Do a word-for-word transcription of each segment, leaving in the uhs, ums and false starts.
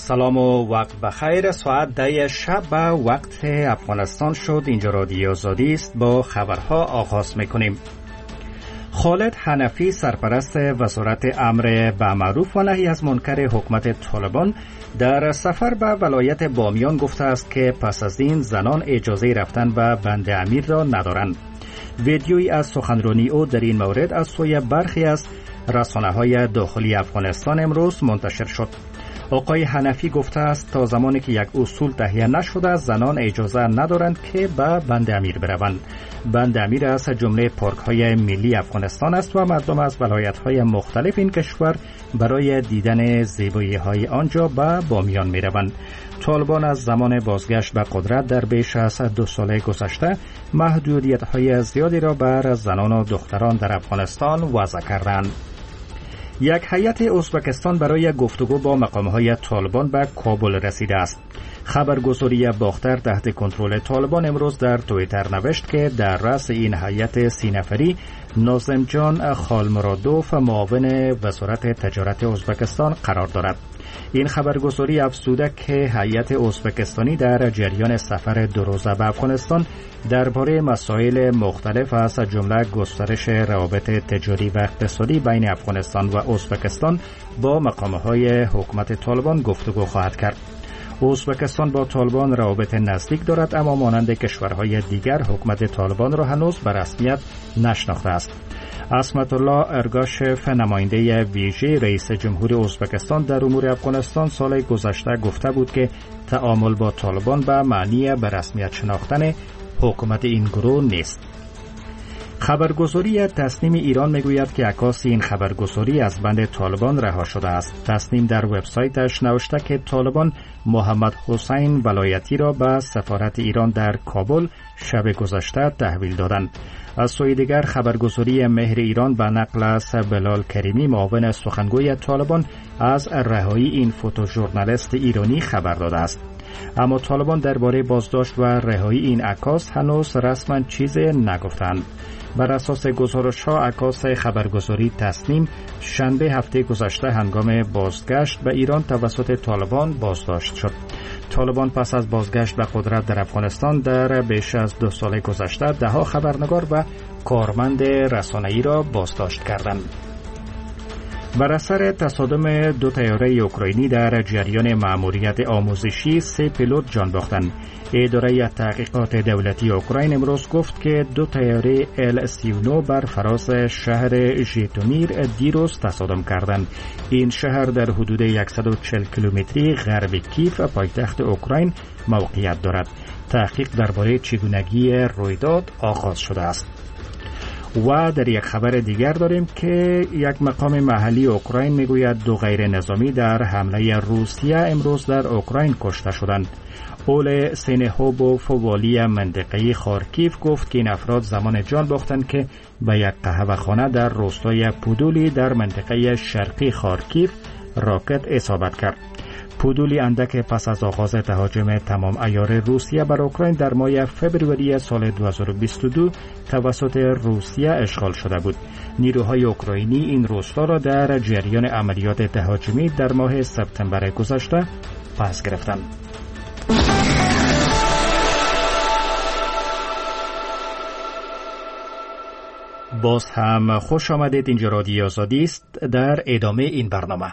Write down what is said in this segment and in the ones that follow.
سلام و وقت بخیر. ساعت ده شب به وقت افغانستان شد. اینجا رادیو آزادی است. با خبرها آغاز میکنیم. خالد حنفی سرپرست وزارت امر به معروف و نهی از منکر حکومت طالبان در سفر به ولایت بامیان گفته است که پس از این زنان اجازه رفتن به بند امیر را ندارند. ویدیویی از سخنرانی او در این مورد از سوی برخی از رسانه‌های داخلی افغانستان امروز منتشر شد. آقای حنفی گفته است تا زمانی که یک اصول تهیه نشده زنان اجازه ندارند که به بند امیر بروند. بند امیر از جمله پارک‌های ملی افغانستان است و مردم از ولایت‌های مختلف این کشور برای دیدن زیبایی‌های آنجا به بامیان می‌روند. طالبان از زمان بازگشت به قدرت در بیش از دو سال گذشته محدودیت‌های زیادی را بر زنان و دختران در افغانستان وضع کردند. یک هیئت ازبکستان برای گفتگو با مقام‌های طالبان به کابل رسیده است. خبرگزاری باختر تحت کنترل طالبان امروز در توییتر نوشت که در رأس این هیئت سی نفری ناظم جان خالمرادوف معاون وزارت تجارت ازبکستان قرار دارد. این خبرگزاری افزوده که هیئت ازبکستانی در جریان سفر دو روزه به افغانستان درباره مسائل مختلف از جمله گسترش روابط تجاری و اقتصادی بین افغانستان و ازبکستان با مقام‌های حکومت طالبان گفتگو خواهد کرد. ازبکستان با طالبان روابط نزدیک دارد اما مانند کشورهای دیگر حکومت طالبان را هنوز به رسمیت نشناخته است. عصمت الله ارگاشف نماینده ویژه رئیس جمهور ازبکستان در امور افغانستان سال گذشته گفته بود که تعامل با طالبان به معنی به رسمیت شناختن حکومت این گروه نیست. خبرگزاری تسنیم ایران میگوید که عکاس این خبرگزاری از بند طالبان رها شده است. تسنیم در وبسایتش نوشته که طالبان محمد حسین ولایتی را به سفارت ایران در کابل شب گذشته تحویل دادند. از سوی دیگر خبرگزاری مهر ایران به نقل از بلال کریمی معاون سخنگوی طالبان از رهایی این فوتوژورنالیست ایرانی خبر داده است. اما طالبان درباره بازداشت و رهایی این عکاس هنوز رسما چیزی نگفتند. بر اساس گزارش‌ها عکاس خبرگزاری تسنیم شنبه هفته گذشته هنگام بازگشت به ایران توسط طالبان بازداشت شد. طالبان پس از بازگشت به قدرت در افغانستان در بیش از دو سال گذشته ده‌ها خبرنگار و کارمند رسانه‌ای را بازداشت کردند. بر اثر تصادم دو طیاره اوکراینی در جریان مأموریت آموزشی سه پیلوت جان باختند. اداره تحقیقات دولتی اوکراین امروز گفت که دو طیاره ال سی و نه بر فراز شهر ژیتومیر دیروز تصادم کردند. این شهر در حدود صد و چهل کیلومتری غرب کیف پایتخت اوکراین موقعیت دارد. تحقیق درباره چگونگی رویداد آغاز شده است. و در یک خبر دیگر داریم که یک مقام محلی اوکراین میگوید دو غیر نظامی در حمله روسیه امروز در اوکراین کشته شدند. اول سینهوبوف والی منطقه خارکیف گفت که این افراد زمان جان باختند که به یک قهوه‌خانه در روستای پودولی در منطقه شرقی خارکیف راکت اصابت کرد. پودولی اندک پس از آغاز تهاجم تمام عیار روسیه بر اوکراین در ماه فوریه سال دو هزار و بیست و دو توسط روسیه اشغال شده بود. نیروهای اوکراینی این روستا را در جریان عملیات تهاجمی در ماه سپتامبر گذشته پس گرفتند. باز هم خوش آمدید. اینجا رادیو آزادی است. در ادامه این برنامه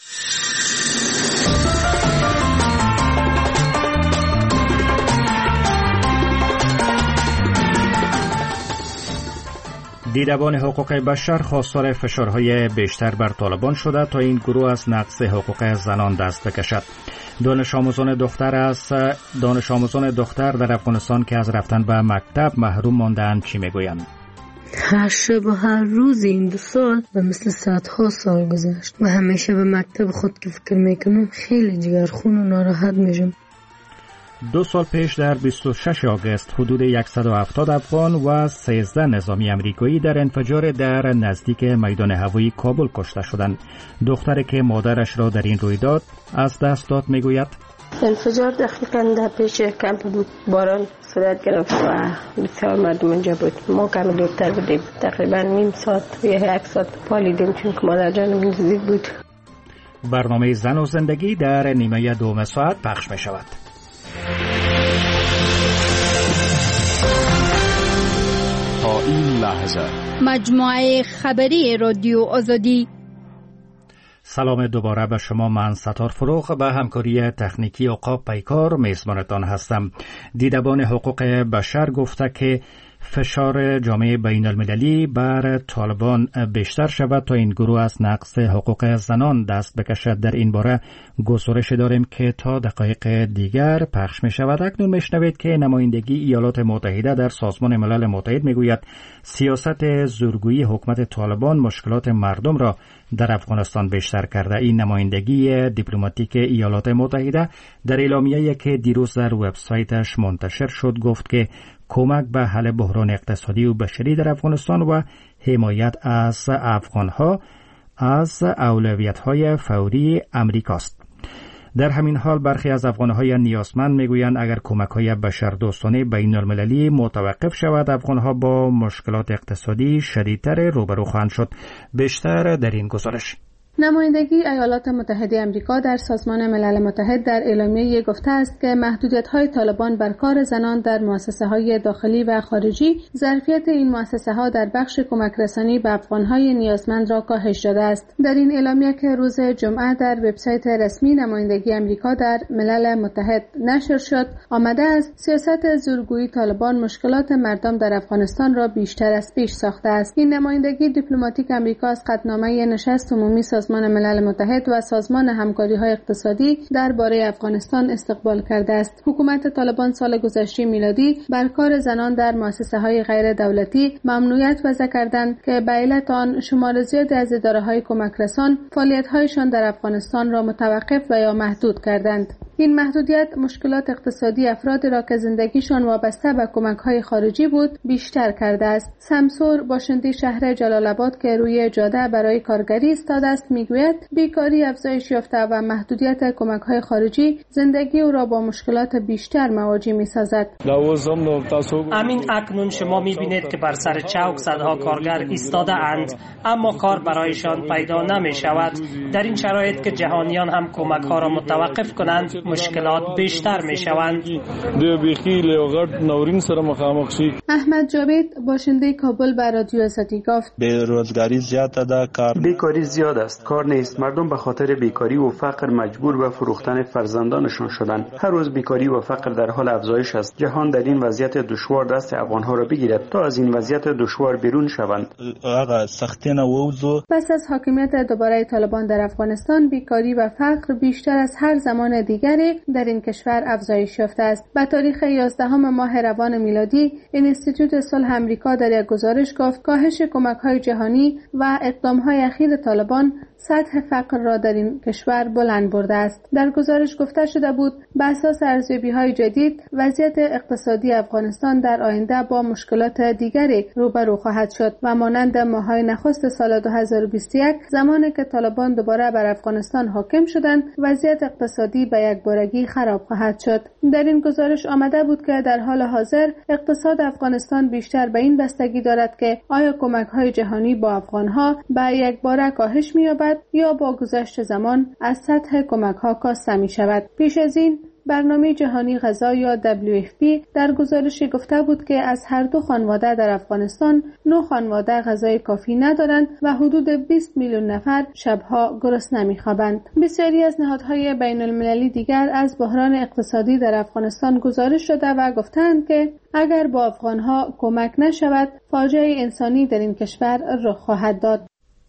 دیدبان حقوق بشر خواستار فشارهای بیشتر بر طالبان شده تا این گروه از نقض حقوق زنان دست بکشد. دانش آموزان دختر از دانش آموزان دختر در افغانستان که از رفتن به مکتب محروم مانده‌اند چی میگویند؟ هر شب و هر روز این دو سال و مثل صدها سال گذشت و همیشه به مکتب خود که فکر میکنم خیلی جگرخون و ناراحت میشم. دو سال پیش در بیست و شش آگوست حدود صد و هفتاد افغان و سیزده نظامی امریکایی در انفجار در نزدیک میدان هوایی کابل کشته شدند. دختری که مادرش را در این رویداد از دست داد میگوید انفجار دقیقاً در پیش کمپ بود. باران صورت گرفت و بسیار مردم اینجا بود. ما کم دورتر بودیم. تقریباً نیم ساعت یا یک ساعت پالیدیم چون که مادر جانم نزدیک بود. برنامه زن و زندگی در نیمه دوم ساعت پخش می شود. تا این لحظه مجموعه خبری رادیو آزادی. سلام دوباره به شما. من ستار فروغ به همکاری تکنیکی عقاب پیکار میزبانتان هستم. دیدبان حقوق بشر گفته که فشار جامعه بین المللی بر طالبان بیشتر شود تا این گروه از نقض حقوق زنان دست بکشد. در این باره گزارش داریم که تا دقایق دیگر پخش می شود. اکنون میشنوید که نمایندگی ایالات متحده در سازمان ملل متحد میگوید سیاست زورگویی حکومت طالبان مشکلات مردم را در افغانستان بیشتر کرده. این نمایندگی دیپلماتیک ایالات متحده در اعلامیه‌ای که دیروز در وبسایتش منتشر شد گفت که کمک به حل بحران اقتصادی و بشری در افغانستان و حمایت از افغانها از اولویت‌های فوری امریکاست. در همین حال برخی از افغانهای نیازمند میگویند اگر کمک‌های بشردوستانه بین المللی متوقف شود افغانها با مشکلات اقتصادی شدیدتر روبرو خواهند شد. بیشتر در این گزارش. نمایندگی ایالات متحده آمریکا در سازمان ملل متحد در اعلامیه گفته است که محدودیت‌های طالبان بر کار زنان در مؤسسه‌های داخلی و خارجی ظرفیت این مؤسسه‌ها در بخش کمک رسانی به افغان‌های نیازمند را کاهش داده است. در این اعلامیه که روز جمعه در وبسایت رسمی نمایندگی آمریکا در ملل متحد نشر شد، آمده است سیاست زورگویی طالبان مشکلات مردم در افغانستان را بیشتر از پیش ساخته است. این نمایندگی دیپلماتیک آمریکا از قطعنامه نشست عمومی سازمان ملل متحد و سازمان همکاری‌های اقتصادی درباره افغانستان استقبال کرده است. حکومت طالبان سال گذشته میلادی بر کار زنان در مؤسسه‌های غیر دولتی ممنوعیت وضع کردند که به علت آن شمار زیادی از اداره‌های کمک رسان فعالیت‌هایشان در افغانستان را متوقف و یا محدود کردند. این محدودیت مشکلات اقتصادی افرادی را که زندگیشان وابسته به کمک‌های خارجی بود بیشتر کرده است. سمسور باشنده شهر جلال آباد که روی جاده برای کارگری ایستاده است میگوید بیکاری افزایش یافته و محدودیت کمک‌های خارجی زندگی او را با مشکلات بیشتر مواجه می‌سازد. همین اکنون شما می‌بینید که بر سر چوک صدها کارگر ایستاده اند اما کار برایشان پیدا نمی‌شود. در این شرایط که جهانیان هم کمک‌ها را متوقف کنند مشکلات بیشتر می‌شوند. احمد جاوید باشنده کابل به رادیو آزادی گفت بی‌روزگاری زیاده ده، کار بیکاری زیاد است، کار نیست. مردم به خاطر بیکاری و فقر مجبور به فروختن فرزندانشان شدند. هر روز بیکاری و فقر در حال افزایش است. جهان در این وضعیت دشوار دست افغان‌ها را بگیرد تا از این وضعیت دشوار بیرون شوند. پس از حاکمیت دوباره طالبان در افغانستان بیکاری و فقر بیشتر از هر زمان دیگری در این کشور افزایش یافته است. به تاریخ یازدهم ماه روان میلادی اینستیتوت صلح آمریکا در یک گزارش گفت کاهش کمک‌های جهانی و اقدام‌های اخیر طالبان سطح فقر را در این کشور بلند برده است. در گزارش گفته شده بود بر اساس ارزیابی‌های جدید وضعیت اقتصادی افغانستان در آینده با مشکلات دیگری روبرو خواهد شد و مانند ماه‌های نخست سال دو هزار و بیست و یک زمانی که طالبان دوباره بر افغانستان حاکم شدند وضعیت اقتصادی به یک بارگی خراب خواهد شد. در این گزارش آمده بود که در حال حاضر اقتصاد افغانستان بیشتر به این بستگی دارد که آیا کمک‌های جهانی با افغان‌ها به یک باره کاهش می‌یابد یا با گذشت زمان از سطح کمک‌ها کاسته می‌شود. پیش از این برنامه جهانی غذا یا دبلیو اف پی در گزارشی گفته بود که از هر دو خانواده در افغانستان نه خانواده غذای کافی ندارند و حدود بیست میلیون نفر شبها گرسنه می‌خوابند. بسیاری از نهادهای بین المللی دیگر از بحران اقتصادی در افغانستان گزارش شده و گفتند که اگر با افغانها کمک نشود فاجعه انسانی در این کشور رخ خواهد داد.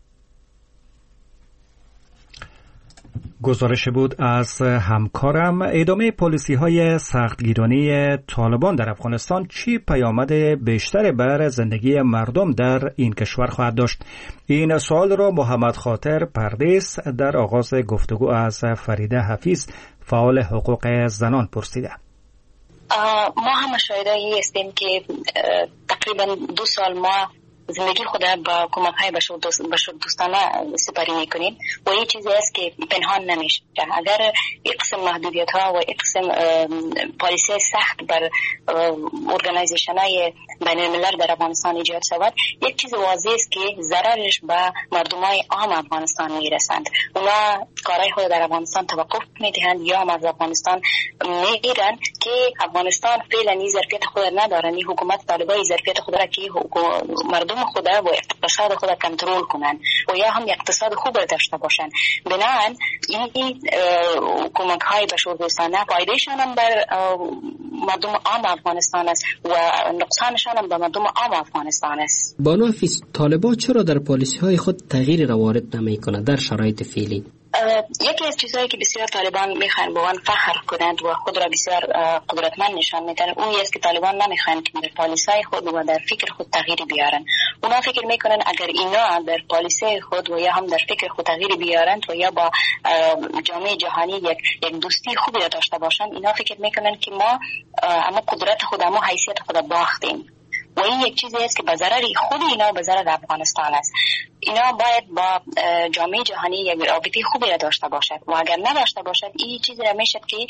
گزارش بود از همکارم. ادامه پالیسی های سختگیرانه طالبان در افغانستان چی پیامد بیشتر بر زندگی مردم در این کشور خواهد داشت؟ این سوال را محمد خاطر پردیس در آغاز گفتگو از فریده حفیظ فعال حقوق زنان پرسیده. ما هم مشاهده هستیم که تقریبا دو سال ما زندگی خود با کمک های بشر دوستانه سپری میکنیم و این چیزی است که پنهان نمیشه. اگر یک قسم محدودیت ها و یک قسم پالیسی سخت بر ارگانیزیشن های بین الملل در افغانستان ایجاد شود، یک چیز واضح است که ضررش به مردم های عام افغانستان میرسند. اونا کارهای خود در افغانستان توقف میدهند یا هم از افغانستان میگیرن که افغانستان فعلا این ظرفیت خود ندارن. این حکومت طالبان ظرفیت خود را که مردم خود و اقتصاد خود کنترل کنن و یا هم اقتصاد خوب داشته باشن. بنابراین این کمک های بشردوستانه فایدهشان هم بر مردم عام افغانستان است و نقصانشان هم به مردم عام افغانستان است. بانو حفیظ، طالبان چرا در پالیسی های خود تغییری را وارد نمی‌کنند در شرایط فعلی؟ یکی از چیزهایی که بسیار طالبان میخوان با آن فخر کنند و خود را بسیار قدرتمند نشان میدن اون است که طالبان نمیخوان که در پالیسی خود و در فکر خود تغییری بیارن. اونا فکر میکنن اگر اینا در پالیسی خود و یا هم در فکر خود تغییری بیارند و یا با جامعه جهانی یک یک دوستی خوبی را داشته باشند، اینا فکر میکنن که ما اما قدرت خود اما حیثیت خود باختیم و این یک چیزی است که به ضرر خود اینا و به ضرر افغانستان است. اینا باید با جامعه جهانی یک رابطه خوبی را داشته باشد و اگر نداشته باشد این چیزی را میشد که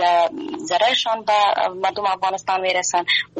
ضررشان به مردم افغانستان میرسن و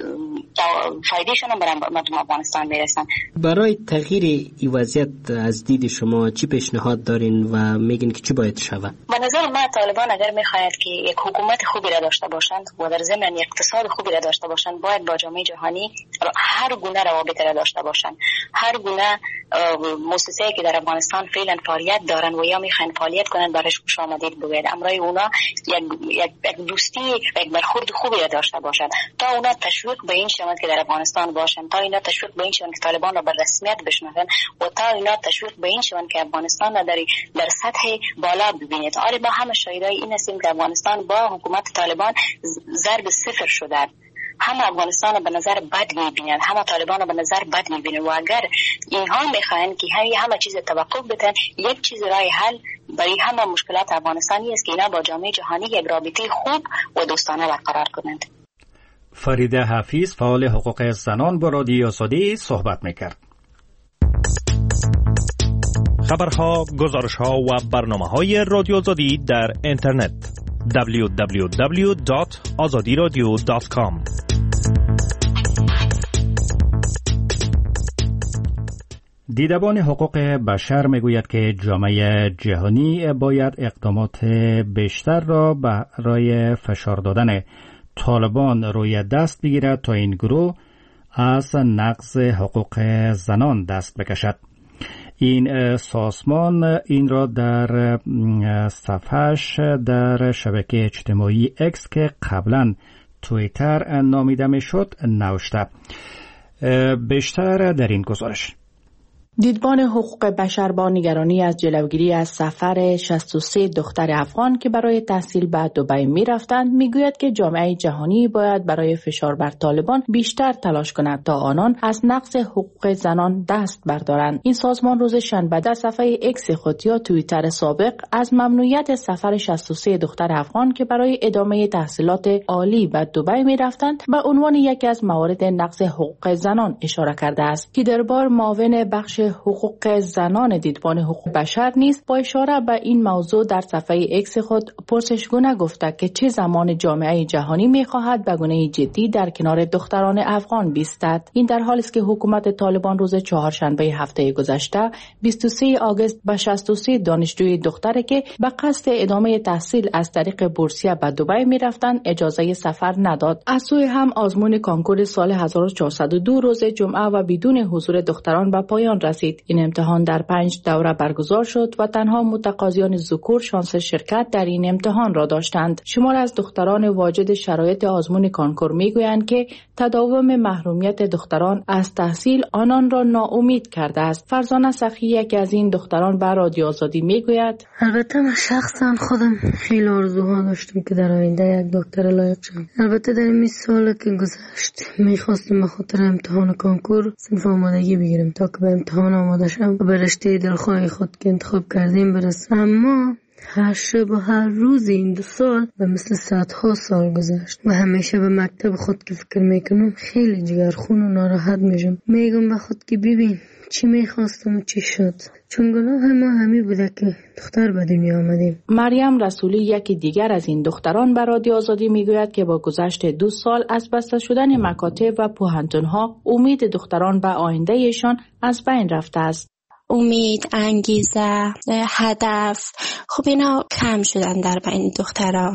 فایدهشان هم به مردم افغانستان میرسن. برای تغییر این وضعیت از دید شما چی پیشنهاد دارین و میگین که چی باید شود؟ به نظر من طالبان اگر میخواهد که یک حکومت خوبی را داشته باشند و در ضمن یک اقتصاد خوبی را داشته باشند، باید با جامعه جهانی هر گونه روابط را داشته باشند. هر گونه مؤسسه‌ای که در افغانستان فعلا فعالیت دارن و یا میخوان فعالیت کنن برایش خوش آمدید بگوید. امرای اونا یک یک دوستی یک برخورد خوبی را داشته باشند تا اونا تشویق به این شوند که در افغانستان باشند، تا اینا تشویق به این شوند که طالبان را به رسمیت بشناسند و تا اینا تشویق به این شوند که افغانستان را در در سطح بالا ببینید. آره ما همه شاهدای این هستیم که افغانستان با حکومت طالبان ضرب صفر شده. همه افغانستان به نظر بد میبینن، همه طالبان به نظر بد میبینن و اگر اینها میخواین که همه همه چیز توقف بدن، یک چیز راه حل برای همه مشکلات افغانستانی است که اینا با جامعه جهانی یک رابطه خوب و دوستانه برقرار کنند. فریده حفیظ، فعال حقوق زنان، با رادیو آزادی صحبت میکرد. خبرها، گزارشها و برنامه‌های رادیو آزادی در اینترنت دبلیو دبلیو دبلیو دات آزادی رادیو دات کام. دیدبان حقوق بشر میگوید که جامعه جهانی باید اقدامات بیشتر را برای فشار دادن طالبان روی دست بگیرد تا این گروه از نقض حقوق زنان دست بکشد. این سازمان این را در صفحه‌اش در شبکه اجتماعی اکس که قبلا توییتر نامیده میشد نوشته. بیشتر در این گزارش. دیدبان حقوق بشر با نگرانی از جلوگیری از سفر شصت و سه دختر افغان که برای تحصیل به دبی می رفتند میگوید که جامعه جهانی باید برای فشار بر طالبان بیشتر تلاش کند تا آنان از نقض حقوق زنان دست بردارند. این سازمان روز شنبه در صفحه اکس خود یا توییتر سابق از ممنوعیت سفر شصت و سه دختر افغان که برای ادامه تحصیلات عالی به دبی می رفتند به عنوان یکی از موارد نقض حقوق زنان اشاره کرده است. که در بار معاون بخش حقوق زنان دیدبان حقوق بشر نیز با اشاره به این موضوع در صفحه اکس خود پرسشگونه گفته که چه زمان جامعه جهانی می‌خواهد به گونه جدی در کنار دختران افغان بیستد. این در حالی است که حکومت طالبان روز چهارشنبه هفته گذشته بیست و سه آگوست به شصت و سه دانشجوی دختری که به قصد ادامه تحصیل از طریق بورسیه به دبی می‌رفتند اجازه سفر نداد. از سوی هم آزمون کنکور سال هزار و چهارصد و دو روز جمعه و بدون حضور دختران به پایان رسید. این امتحان در پنج دوره برگزار شد و تنها متقاضیان ذکور شانس شرکت در این امتحان را داشتند. شمار از دختران واجد شرایط آزمون کنکور میگویند که تداوم محرومیت دختران از تحصیل آنان را ناامید کرده است. فرزانه سخی یکی از این دختران به رادیو آزادی میگوید: البته من شخصا خودم خیلی آرزوها داشتم که در آینده یک دکتر لایق شم. البته در این سال که گذشت میخواستم به خاطر امتحان کنکور صنف آمادگی بگیرم تا که به امتحان آماده شم و به رشته دلخواه خود که انتخاب کردیم برسم. اما هر شب و هر روز این دو سال و مثل صدها سال گذشت و همیشه به مکتب خود که فکر میکنم خیلی جگرخون و ناراحت میشم. میگم به خود که ببین چی میخواستم و چی شد، چون گناه ما همی بوده که دختر به دنیا آمدیم. مریم رسولی یکی دیگر از این دختران به رادیو آزادی میگوید که با گذشت دو سال از بسته شدن مکاتب و پوهنتونها امید دختران به آیندهشان از بین رفته است. امید، انگیزه، هدف، خب اینا کم شدن در بین دخترها.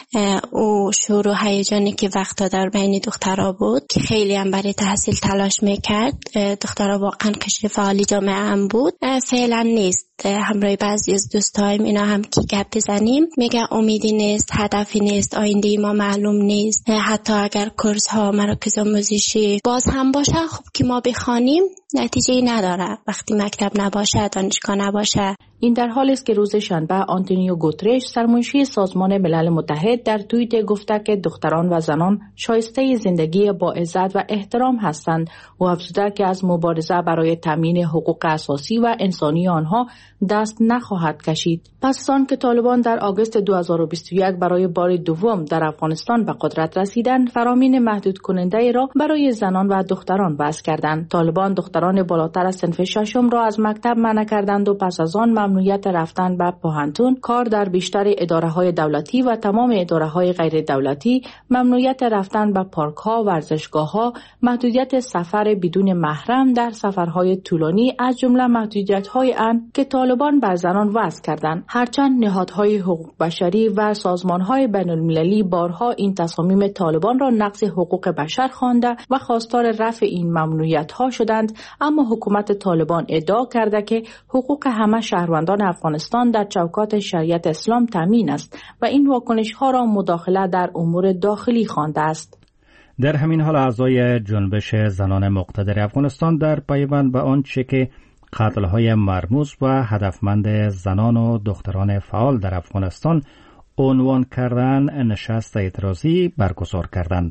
او شور و هیجانی که وقتا در بین دخترها بود که خیلی هم برای تحصیل تلاش میکرد، دخترها واقعا قشر فعالی جامعه هم بود، فعلا نیست. همراه بعضی از دوستایم اینا هم که گپ بزنیم میگه امیدی نیست، هدفی نیست، آینده ما معلوم نیست. حتی اگر کورس ها، مراکز آموزشی باز هم باشه، خب که ما بخوانیم نتیجه نداره وقتی مکتب نباشه، دانشگاه نباشه. این در حالی است که روز شنبه آنتونیو گوترش، سرمنشی سازمان ملل متحد، در توییت گفته که دختران و زنان شایسته زندگی با عزت و احترام هستند و افزوده که از مبارزه برای تامین حقوق اساسی و انسانی آنها دست نخواهد کشید. پس از آن که طالبان در آگوست دو هزار و بیست و یک برای بار دوم در افغانستان به قدرت رسیدند، فرامین محدود کننده را برای زنان و دختران وضع کردند. طالبان دختران بالاتر از صنف ششم را از مکتب منع کردند و پس از آن ممنوعیت رفتن به پوهنتون، کار در بیشتر اداره‌های دولتی و تمام اداره‌های غیر دولتی، ممنوعیت رفتن به پارک‌ها، ورزشگاه‌ها، محدودیت سفر بدون محرم در سفرهای طولانی از جمله محدودیت‌های آن که طالبان بر زنان وضع کردند. هرچند نهادهای حقوق بشری و سازمان‌های بین‌المللی بارها این تصامیم طالبان را نقض حقوق بشر خوانده و خواستار رفع این ممنوعیت‌ها شدند، اما حکومت طالبان ادعا کرده که حقوق همه شهروندان افغانستان در چوکات شریعت اسلام تامین است و این واکنش‌ها را مداخله در امور داخلی خوانده است. در همین حال اعضای جنبش زنان مقتدر افغانستان در پیوند به آنچه که قتل‌های مرموز و هدفمند زنان و دختران فعال در افغانستان عنوان کردن، نشست اعتراضی برگزار کردند.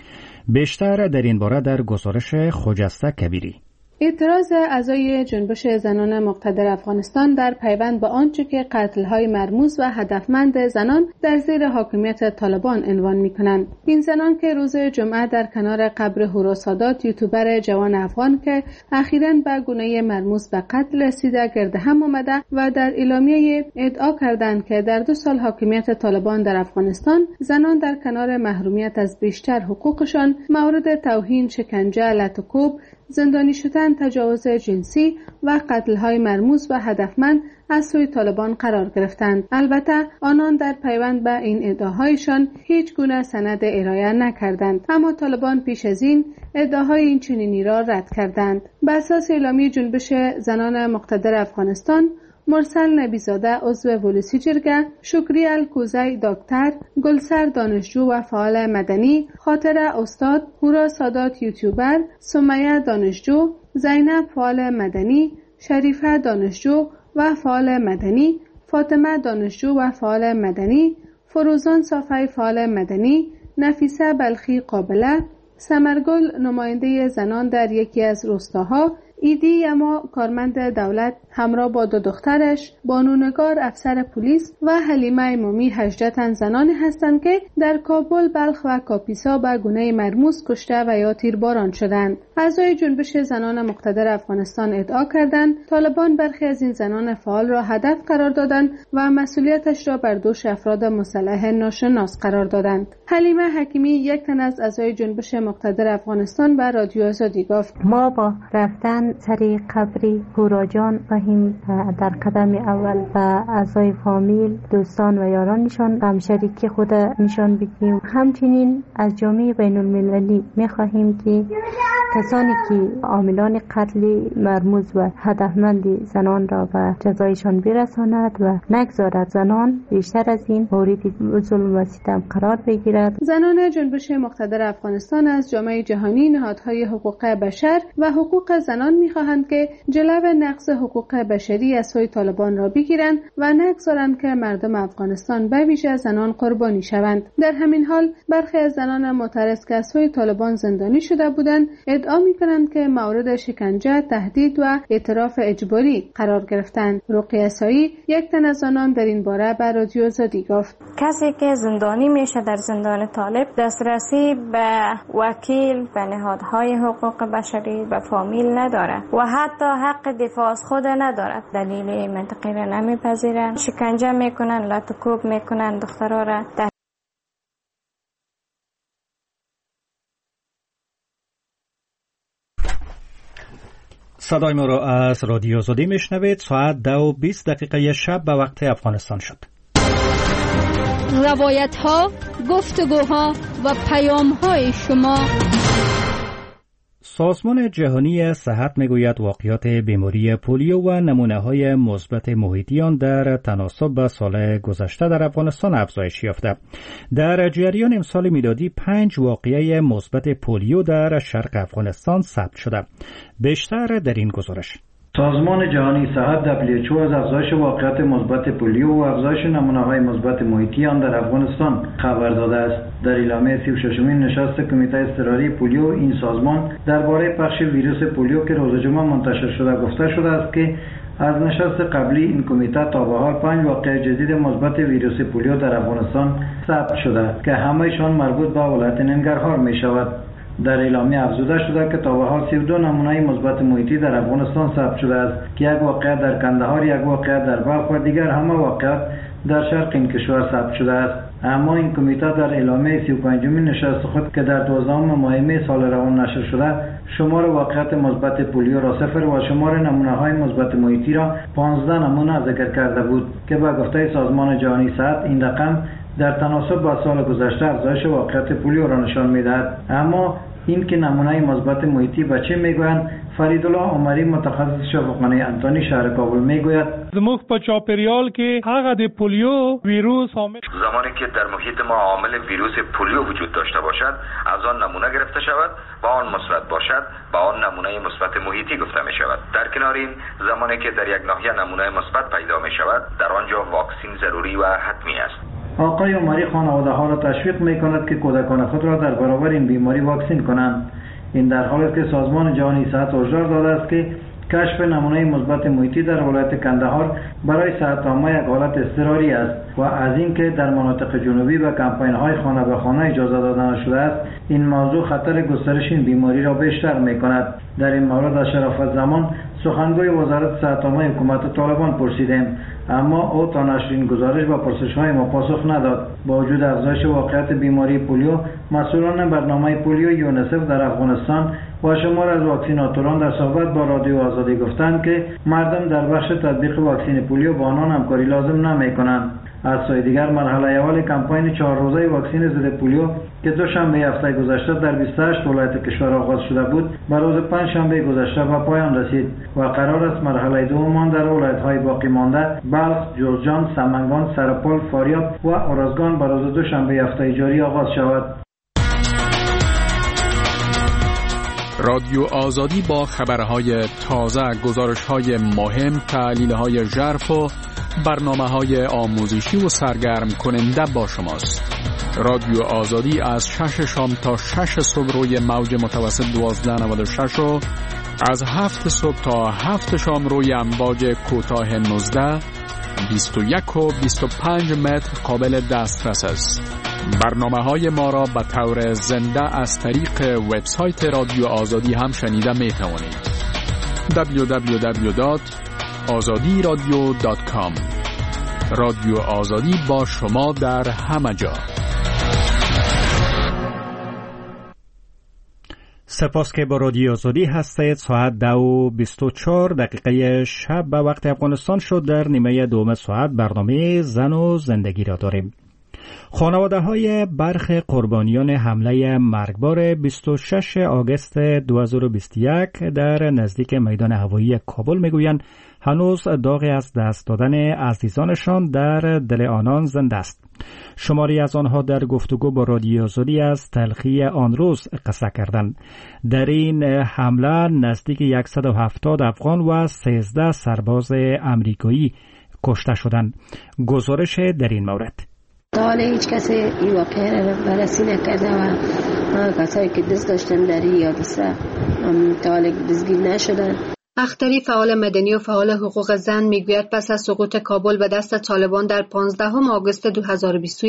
بیشتر در این باره در گزارش خجسته کبیری. اعتراض اعضای جنبش زنان مقتدر افغانستان در پیوند با آنچه که قتل‌های مرموز و هدفمند زنان در زیر حاکمیت طالبان عنوان می‌کنند. این زنان که روز جمعه در کنار قبر هورا سادات، یوتیوبر جوان افغان که اخیراً به گونه مرموز به قتل رسیده، گرد هم آمده و در اعلامیه ادعا کردند که در دو سال حاکمیت طالبان در افغانستان زنان در کنار محرومیت از بیشتر حقوقشان مورد توهین، شکنجه، لطوکوب، زندانی شدن، تجاوز جنسی و قتل‌های مرموز و هدفمند از سوی طالبان قرار گرفتند. البته آنان در پیوند به این ادعاهایشان هیچ گونه سند ارائه نکردند، اما طالبان پیش از این ادعاهای این چنینی را رد کردند. بر اساس اعلامیه جنبش زنان مقتدر افغانستان، مرسل نبیزاده عضو ولسی جرگه، شکری الکوزی دکتر، گلسر دانشجو و فعال مدنی، خاطره استاد، هورا سادات یوتیوبر، سمیه دانشجو، زینب فعال مدنی، شریفه دانشجو و فعال مدنی، فاطمه دانشجو و فعال مدنی، فروزان صافی فعال مدنی، نفیسه بلخی قابله، سمرگل نماینده زنان در یکی از روستاها، ایدی یما کارمند دولت همراه با دو دخترش، بانونگار افسر پلیس و حلیمه امامی هجده تن زنانی هستند که در کابل، بلخ و کاپیسا به گونه مرموز کشته و یا تیرباران شدند. اعضای جنبش زنان مقتدر افغانستان ادعا کردند طالبان برخی از این زنان فعال را هدف قرار دادند و مسئولیتش را بر دوش افراد مسلح ناشناس قرار دادند. حلیمه حکیمی، یک تن از اعضای جنبش مقتدر افغانستان، به رادیو آزادی گفت: ما با رفتن سری قبری هورا جان خواهیم در قدم اول و اعضای فامیل، دوستان و یارانشان همشریکی خود نشان بدهیم. همچنین از جامعه بین المللی می خواهیم که کسانی که عاملان قتل مرموز و هدفمند زنان را به جزایشان برساند و نگذارد زنان بیشتر از این مورد ظلم و ستم قرار بگیرد. زنان جنبش مقتدر افغانستان از جامعه جهانی، نهادهای حقوق بشر و حقوق زنان می‌خواهند که جلو نقض حقوق بشری از سوی طالبان را بگیرند و نگذارند که مردم افغانستان به ویژه زنان قربانی شوند. در همین حال برخی از زنان معترض که از سوی طالبان زندانی شده بودند ادعا می‌کنند که مورد شکنجه، تهدید و اعتراف اجباری قرار گرفتند. رقیه سایی، یک تن از آنان، در این باره به رادیو آزادی گفت: کسی که زندانی میشه در زندان طالب دسترسی به وکیل، به نهادهای حقوق بشری، به فامیل نداره و حتی حق دفاع از خود نداره. دلیل منطقی را نمیپذیرن، شکنجه میکنن، لطوکوب میکنن دخترها را. صدای ما را از رادیو آزادی میشنوید. ساعت دو و بیست دقیقه شب به وقت افغانستان شد. روایت ها، گفتگوها و پیام های شما. سازمان جهانی صحت میگوید واقعیات بیماری پولیو و نمونه‌های مثبت محیطی آن در تناسب با سال گذشته در افغانستان افزایش یافته. در جریان امسال میلادی پنج واقعه مثبت پولیو در شرق افغانستان ثبت شده. بیشتر در این گزارش. سازمان جهانی صحت دبلیو اچ او از افزایش واقعیت مثبت پولیو و افزایش نمونه‌های مثبت محیطی آن در افغانستان خبر داده است. در اعلامیه سی و ششمین نشست کمیته اضطراری پولیو این سازمان درباره پخش ویروس پولیو که روز جمعه منتشر شده گفته شده است که از نشست قبلی این کمیته تا به حال پنج واقعه جدید مثبت ویروس پولیو در افغانستان ثبت شده که همه‌شان مربوط به ولایت ننگرهار می‌شود. در اعلامیه افزوده شده که تا به حال سی و دو نمونه مثبت محیطی در افغانستان ثبت شده است که یک واقعه در کندهار، یک واقعه در بلخ و دیگر همه واقعات در شرق این کشور ثبت شده است. اما این کمیته در اعلامیه سی و پنجمین نشست خود که در دوازدهم ماه می سال روان نشر شده شمار واقعیت مثبت پولیو را صفر و شمار نمونه‌های مثبت محیطی را پانزده نمونه ذکر کرده بود که به گفته سازمان جهانی صحت این رقم در تناسب با سال گذشته افزایش واقعیت پولیو را نشان می‌دهد. اما این که نمونه مثبت محیطی به چه میگویند فریدالله عمری متخصص شفاخانه انتونی شهر کابل میگوید زموږ په چاپیریال کې هغه د پولیو ویروس زمانی که در محیط ما عامل ویروس پولیو وجود داشته باشد از آن نمونه گرفته شود و آن مثبت باشد با آن نمونه مثبت محیطی گفته می شود. در کنار این زمانی که در یک ناحیه نمونه مثبت پیدا می شود در آنجا واکسین ضروری و حتمی است. آقای عمری خانواده ها را تشویق می کند که کودکان خود را در برابر این بیماری واکسین کنند. این در حالی است که سازمان جهانی صحت هشدار داده است که کشف نمونه مثبت محیطی در ولایت کندهار برای صحت عامه یک حالت اضطراری است و از اینکه در مناطق جنوبی و کمپاین های خانه به خانه اجازه داده نشده است این موضوع خطر گسترش این بیماری را بیشتر می کند. در این مورد از شرافت زمان سخنگوی وزارت صحت عامه حکومت طالبان پرسیدیم اما او تا نشر این گزارش و پرسش های ما پاسخ نداد. با وجود افزایش واقعیت بیماری پولیو مسئولان برنامه پولیو یونیسف در افغانستان و شمار از واکسیناتوران در صحبت با رادیو آزادی گفتند که مردم در بخش تطبیق واکسین پولیو با آنان همکاری لازم نمی کنند. از سوی دیگر مرحله اول کمپاین چهار روزه واکسین ضد پولیو که دوشنبه هفته گذشته در بیست و هشت ولایت کشور آغاز شده بود به روز پنجشنبه گذشته به پایان رسید و قرار است مرحله دوم آن در ولایت‌های باقی مانده بلخ، جوزجان، سمنگان، سرپل، فاریاب و ارزگان به روز دوشنبه هفته جاری آغاز شود. رادیو آزادی با خبرهای تازه، گزارش‌های مهم، تحلیل‌های ژرف و برنامه‌های آموزشی و سرگرم کننده با شماست. رادیو آزادی از شش شام تا شش صبح روی موج متوسط دوازده و نود و شش و از هفت صبح تا هفت شام روی امواج کوتاه نوزده، بیست و یک و بیست و پنج متر قابل دسترس است. برنامه‌های ما را به طور زنده از طریق وبسایت رادیو آزادی هم شنیده می توانید. دبلیو دبلیو دبلیو دات آزادی رادیو دات کام. رادیو آزادی با شما در همه جا. سپاس که با رادیو آزادی هستید. ساعت دو و بیست و چهار دقیقه شب به وقت افغانستان شد. در نیمه دوم ساعت برنامه زن و زندگی را داریم. خانواده های برخی قربانیان حمله مرگبار بیست و شش آگوست دو هزار و بیست و یک در نزدیک میدان هوایی کابل میگویند هنوز داغی از دست دادن عزیزانشان در دل آنان زنده است. شماری از آنها در گفتگو با رادیو آزادی از تلخی آن روز قصه کردند. در این حمله نزدیک صد و هفتاد افغان و سیزده سرباز امریکایی کشته شدند. گزارش در این مورد. تا حالا هیچ کسی این واقعه را بررسی نکرده و کسایی که دست داشتن در این حادثه تا حالا دستگیر نشدن. اختری فعال مدنی و فعال حقوق زن میگوید پس از سقوط کابل به دست طالبان در پانزدهم آگوست دو هزار و بیست و یک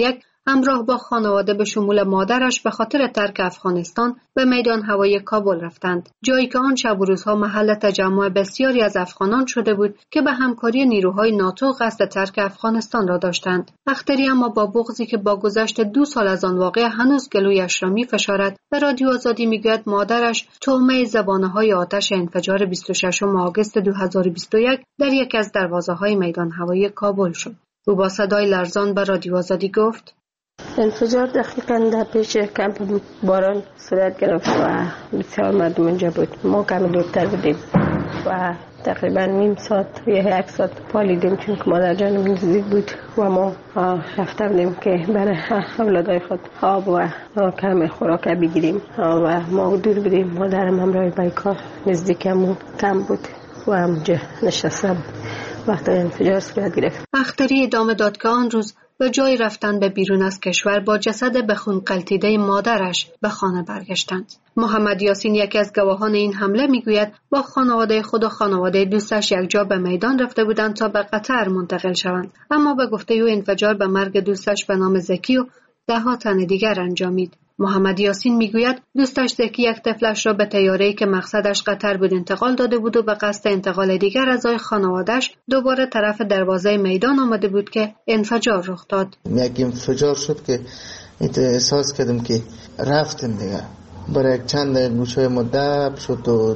همراه با خانواده به شمول مادرش به خاطر ترک افغانستان به میدان هوایی کابل رفتند، جایی که آن شب و روزها محل تجمع بسیاری از افغانان شده بود که به همکاری نیروهای ناتو قصد ترک افغانستان را داشتند. اختری اما با بغضی که با گذشت دو سال از آن واقعه هنوز گلویش را می‌فشارد، به رادیو آزادی میگوید مادرش طعمه زبانه‌های آتش انفجار بیست و ششم آگوست دو هزار و بیست و یک در یک از دروازه‌های میدان هوایی کابل شد. او با صدای لرزان به رادیو آزادی گفت: انفجار دقیقاً در پیش کمپ باران صورت گرفت و بسیار مردم اینجا بود. ما کمی دورتر بودیم و تقریبا نیم ساعت یا یک ساعت پالیدیم، چون که مادر جانم نزدیک بود و ما رفته بودیم که برای اولادای خود آب و کم خوراک بگیریم و ما دور بودیم. مادرم همراه بیکار نزدیکمون کم بود و همونجا نشسته بود وقتی انفجار صورت گرفت. اختری ادامه داد که آن روز به جای رفتن به بیرون از کشور با جسد به خون غلطیده مادرش به خانه برگشتند. محمد یاسین، یکی از گواهان این حمله، میگوید با خانواده خود و خانواده دوستش یکجا به میدان رفته بودند تا به قطر منتقل شوند، اما به گفته او انفجار به مرگ دوستش به نام زکی و ده ها تن دیگر انجامید. محمد یاسین میگوید دوستش زکی یک طفلش را به طیاره‌ای که مقصدش قطر بود انتقال داده بود و به قصد انتقال دیگر اعضای خانواده‌اش دوباره طرف دروازه میدان آمده بود که انفجار رخ داد. یک انفجار شد که احساس کردم که رفتم دیگه. برای یک چند گوشه ما دب شد و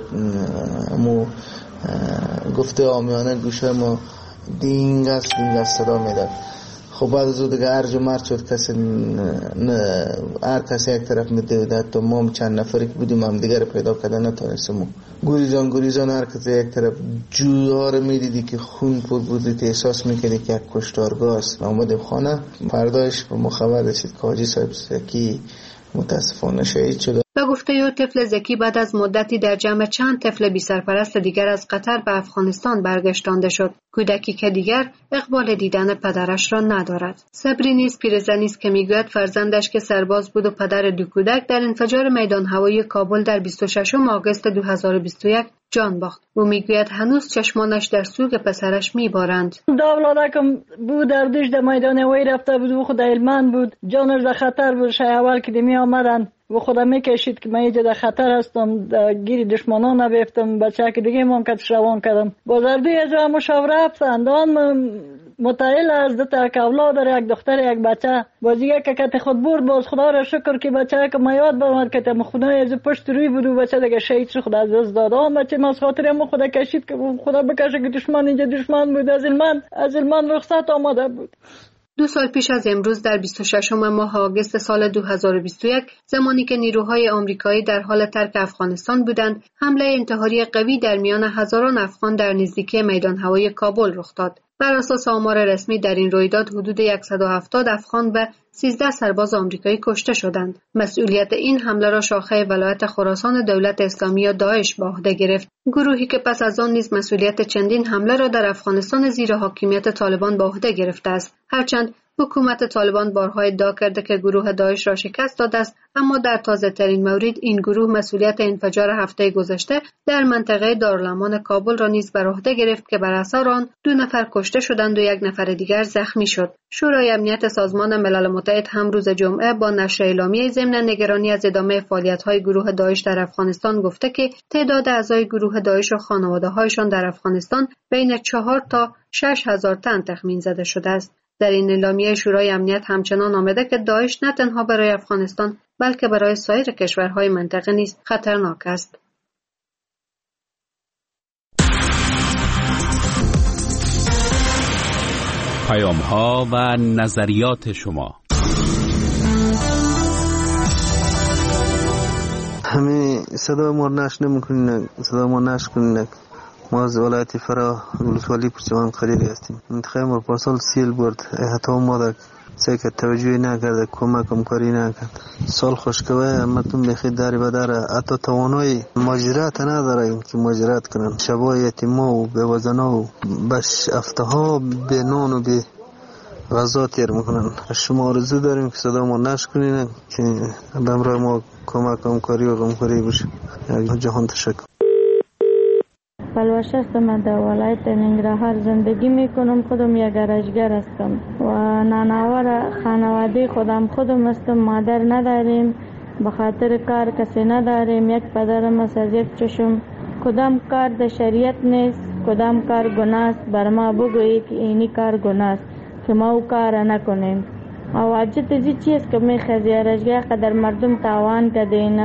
مو گفته آمیانه گوشه ما دینگ است دینگ است صدا میداد. خب بعد از او دیگه ارج و مرد شد، کسی نه هر کسی یک طرف میدوید، تا ما چند نفری که بودیم هم دیگر پیدا کردن نتونستیم. گریزان گریزان هر کسی یک طرف جوها رو میدیدی که خون پر بودی، احساس میکردی که یک کشتارگاه است. آمدیم خانه، فردایش به ما خبر رسید که حاجی صاحب زکی متاسفانه شهید شده. به گفته او طفل زکی بعد از مدتی در جمع چند طفل بی سرپرست دیگر از قطر به افغانستان برگشتانده شد. کودکی که دیگر اقبال دیدن پدرش را ندارد. صبری نیز پیرزنی است که میگوید فرزندش که سرباز بود و پدر دو کودک در انفجار میدان هوایی کابل در بیست و ششم آگوست دو هزار و بیست و یک جان باخت. او میگوید هنوز چشمانش در سوگ پسرش میبارند. دولادکم بود در دیش در میدان هوایی رفته بود و خود هلمند بود، جانش در خطر بود. شای اول که می آمدن و خودم میکشید که من اینجا در خطر هستم، در گیری دشمنان نبیفتم. بچه که دیگه ممکن روان کردم بازردوی از جا مشاوره هستند. آن متعیل از دو تا اولاد داره، یک دختر یک بچه. بازیگه که کت خود برد، باز خدا را شکر که بچه که ما یاد برمد که تم خونه از پشت روی بود و بچه دیگه شهید شد. خدا عزیز داد. آن بچه ما از خاطر ما خدا کشید که خدا بکشه که دشمن اینجا دشمن بود. از علمان از علمان رخصت آمده بود. دو سال پیش از امروز در بیست و ششم ماه آگوست سال دو هزار و بیست و یک، زمانی که نیروهای آمریکایی در حال ترک افغانستان بودند، حمله انتحاری قوی در میان هزاران افغان در نزدیکی میدان هوایی کابل رخ داد. بر اساس آمار رسمی در این رویداد حدود صد و هفتاد افغان و سیزده سرباز آمریکایی کشته شدند. مسئولیت این حمله را شاخه ولایت خراسان دولت اسلامی یا داعش به عهده گرفت، گروهی که پس از آن نیز مسئولیت چندین حمله را در افغانستان زیر حاکمیت طالبان به عهده گرفته است. هرچند حکومت طالبان بارها ادعا کرده که گروه داعش را شکست داده است، اما در تازه ترین مورد این گروه مسئولیت انفجار هفته گذشته در منطقه دارالامان کابل را نیز بر عهده گرفت که بر اثر آن دو نفر کشته شدند و یک نفر دیگر زخمی شد. شورای امنیت سازمان ملل متحد هم روز جمعه با نشر اعلامیه ضمن نگرانی از ادامه فعالیت‌های گروه داعش در افغانستان گفته که تعداد اعضای گروه داعش و خانواده‌هایشان در افغانستان بین چهار تا شش هزار تن تخمین زده شده است. در این اعلامیه شورای امنیت همچنان آمده که داعش نه تنها برای افغانستان بلکه برای سایر کشورهای منطقه نیز خطرناک است. پیام‌ها و نظریات شما. همه صدا ما نش نمی‌کنین، صدا ما نش کنین. ما از ولایت فرا ولسوالی پرچمان قریبی هستیم. منطقه ما پارسال سیل برد، حتی ما در سه که توجهی نکرده، کمک هم کاری نکرد. سال خوشکوه همتون بخید داری بداره، حتی توانای ماجرات نداره که ماجرات کنن. شبای یتیما و بیوزنا و بش افتها به نان و به غذا تیر میکنن. شما آرزو داریم که صدا ما نش کنین که به امرای ما کمک هم کاری و غم کاری بشه. جهان تشکر. پلوش هستم، در ولایت ننگرهار زندگی میکنم. خودم یک گرجگر هستم و نانآور خانواده خودم خودم هستم. مادر نداریم، به خاطر کار کسی نداریم. یک پدرم است از یک چشم. کدام کار در شریعت نیست، کدام کار گناه است بر ما بگویی که اینی کار گناه است که ما او کار نکنیم. و واجد ازی چیز که میخواد رجگاه قدر مردم تاوان کده